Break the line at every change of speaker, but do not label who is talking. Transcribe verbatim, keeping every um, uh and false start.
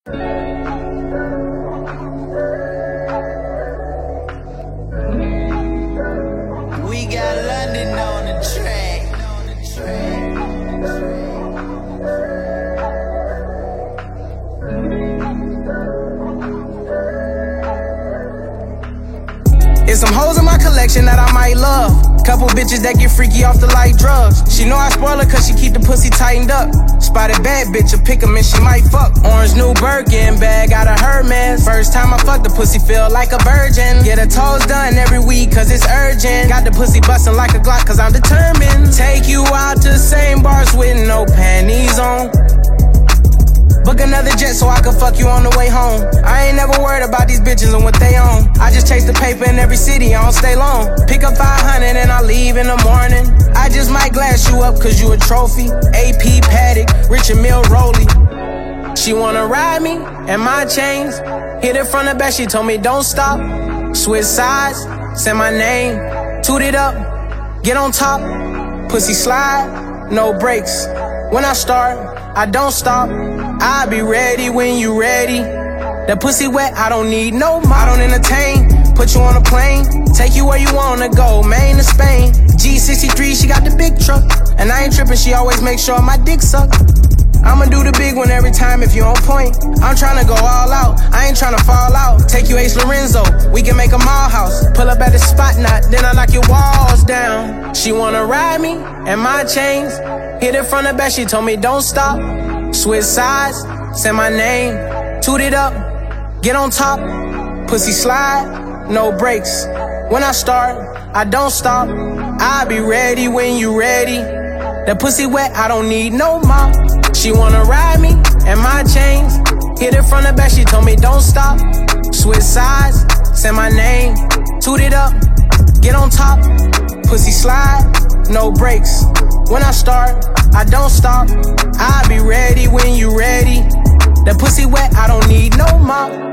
We got London on the track.
It's some hoes in my collection that I might love. Couple bitches that get freaky off the light drugs. She know I spoil her cause she keep the pussy tightened up. Spotted bad bitch, a pick 'em and she might fuck. Orange new Birkin bag out of Hermes. First time I fuck, the pussy feel like a virgin. Get her toes done every week cause it's urgent. Got the pussy bustin' like a Glock cause I'm determined. Take you out to same bars with no panties on. Book another jet so I can fuck you on the way home. I ain't never worried about these bitches and what they own. I just chase the paper in every city, I don't stay long. Pick up five hundred and I leave in the morning. I just might glass you up cause you a trophy. A P Paddock, Richard Mill Rolly. She wanna ride me and my chains. Hit it from the back, she told me don't stop. Switch sides, say my name. Toot it up, get on top. Pussy slide, no brakes. When I start, I don't stop. I'll be ready when you ready. That pussy wet, I don't need no more. I don't entertain, put you on a plane. Take you where you wanna go, Maine to Spain. G sixty-three, she got the big truck. And I ain't tripping, she always make sure my dick suck. I'ma do the big one every time if you on point. I'm tryna go all out, I ain't tryna fall out. Take you Ace Lorenzo, we can make a mall house. Pull up at the spot knot, then I knock your walls down. She wanna ride me and my chains. Hit it from the back, she told me don't stop. Switch sides, say my name. Toot it up, get on top. Pussy slide, no brakes. When I start, I don't stop. I'll be ready when you ready. That pussy wet, I don't need no more. She wanna ride me and my chains. Hit it from the back, she told me don't stop. Switch sides, say my name. Toot it up, get on top. Pussy slide, no brakes. When I start, I don't stop. I'll be ready when you ready. That pussy wet, I don't need no more.